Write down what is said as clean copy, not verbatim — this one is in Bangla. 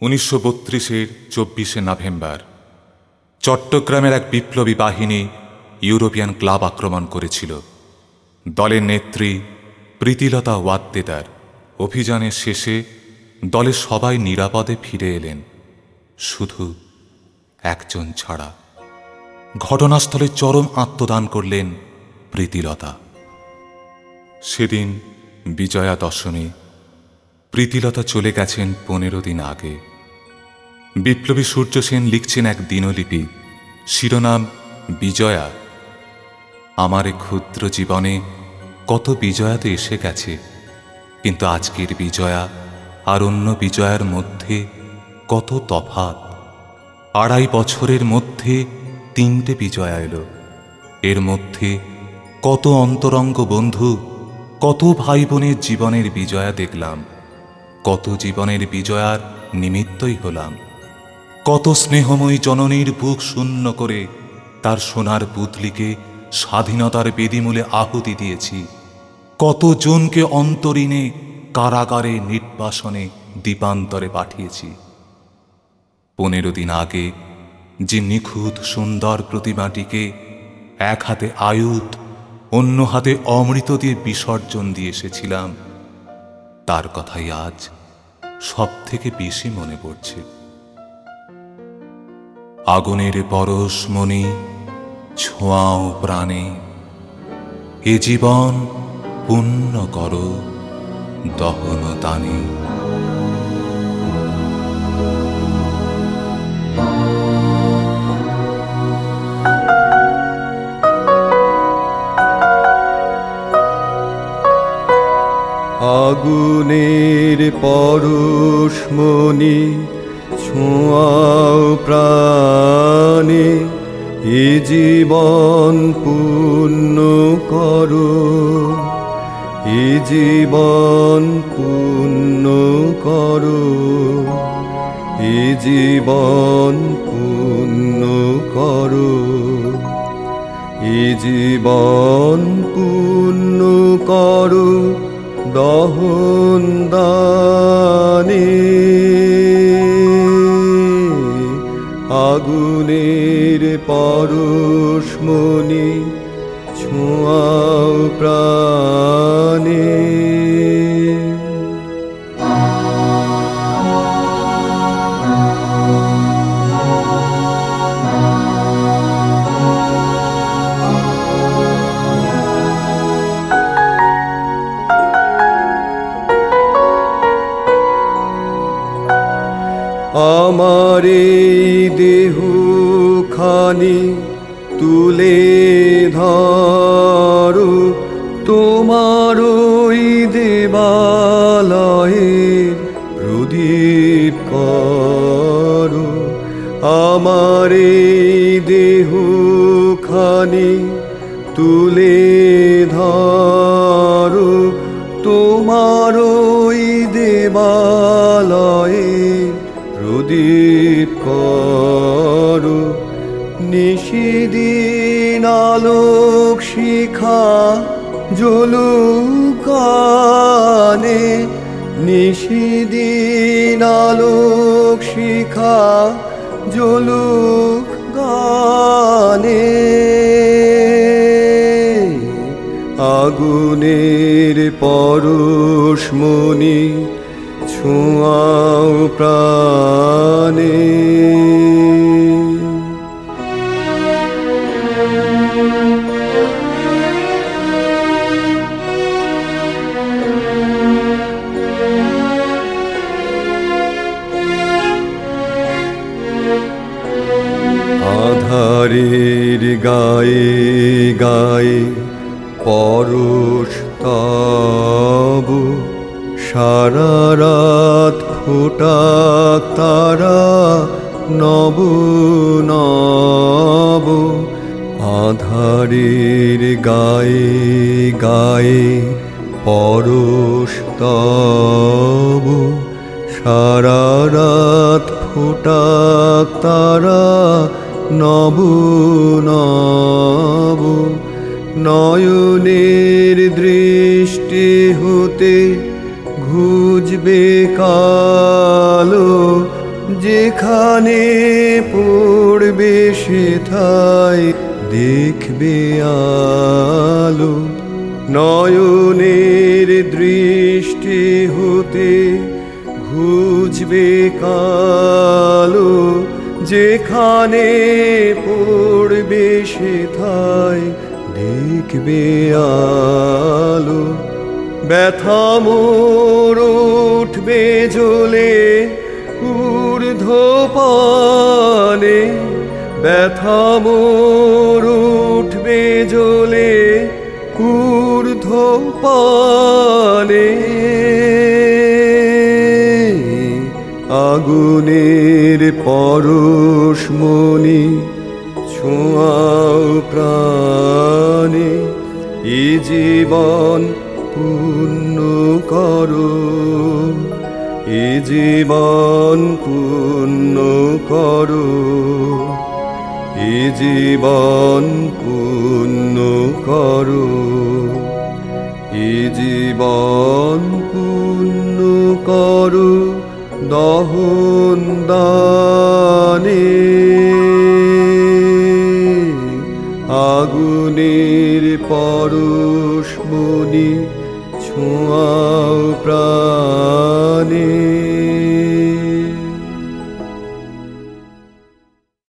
1932-এর 24শে নভেম্বর চট্টগ্রামের এক বিপ্লবী বাহিনী ইউরোপিয়ান ক্লাব আক্রমণ করেছিল। দলের নেত্রী প্রীতিলতা ওয়াদ্দেদার অভিযানের শেষে দলের সবাই নিরাপদে ফিরে এলেন, শুধু একজন ছাড়া। ঘটনাস্থলে চরম আত্মদান করলেন প্রীতিলতা। সেদিন বিজয়া দশমী। প্রীতিলতা চলে গেছেন 15 দিন আগে। বিপ্লবী সূর্য সেন লিখছেন এক দিনলিপি, শিরোনাম বিজয়া। আমার এ ক্ষুদ্র জীবনে কত বিজয়া তো এসে গেছে, কিন্তু আজকের বিজয়া আর অন্য বিজয়ার মধ্যে কত তফাৎ। 2.5 বছরের মধ্যে 3টে বিজয়া এলো। এর মধ্যে কত অন্তরঙ্গ বন্ধু, কত ভাই বোনের জীবনের বিজয়া দেখলাম, কত জীবনের বিজয়ার নিমিত্তই হলাম। কত স্নেহময়ী জননীর বুক শূন্য করে তার সোনার পুতলিকে স্বাধীনতার বেদিমূলে আহুতি দিয়েছি। কত জনকে অন্তরীণে কারাগারে নির্বাসনে দ্বীপান্তরে পাঠিয়েছি। 15 দিন আগে যে নিখুঁত সুন্দর প্রতিমাটিকে এক হাতে আয়ুধ অন্য হাতে অমৃত দিয়ে বিসর্জন দিয়ে এসেছিলাম, তার কথাই আজ সব থেকে বেশি মনে পড়ছে। আগুনের পরশমণি ছোঁয়াও প্রাণে, এ জীবন পুণ্য করো দহন দানে। আগুনের পরশমণি ছোঁয়াও প্রাণে, এ জীবন পুণ্য করো, এ জীবন পুণ্য করো, এ জীবন পুণ্য করো, এ জীবন পুণ্য করো দহন দানে। আগুনের পরশমণি ছোঁয়াও প্রাণে। আমার এই দেহখানি তুলে ধরো, তোমার ওই দেবালয়ের প্রদীপ করো। আমার এই দেহখানি তুলে ধরো, তোমার ওই দেবালয়ের প্রদীপ করো। নিশিদিন আলোক শিখা জ্বলুক গানে, নিশিদিন আলোক শিখা জ্বলুক গানে। আগুনের পরশমণি ছোঁয়াও প্রাণে। আধারের গায়ে গায়ে পরশ তব, সারা রাত ফোটাক তারা নব নব। আধারের গায়ে গায়ে পরশ তব, সারা রাত ফোটাক তারা নব নব। নয়নের দৃষ্টি হতে ঘুজবে কালো, যেখানে পড়বে সেথায় দেখবে আলো, নয়নের দৃষ্টি হতে ঘুচবে কালো, যেখানে পড়বে সেথায় দেখবে আলো। ব্যথা মোর উঠবে জ্বলে ঊর্ধ্বপানে, ব্যথা মোর উঠবে জ্বলে ঊর্ধ্বপানে। আগুনের পরশমণি ছোঁয়াও প্রাণে, এ জীবন পূর্ণ করো, এ জীবন পূর্ণ করো, এ জীবন পূর্ণ করো, এ জীবন পূর্ণ করো দহন দানে। আগুনের পরশমণি ছোঁয়াও প্রাণে।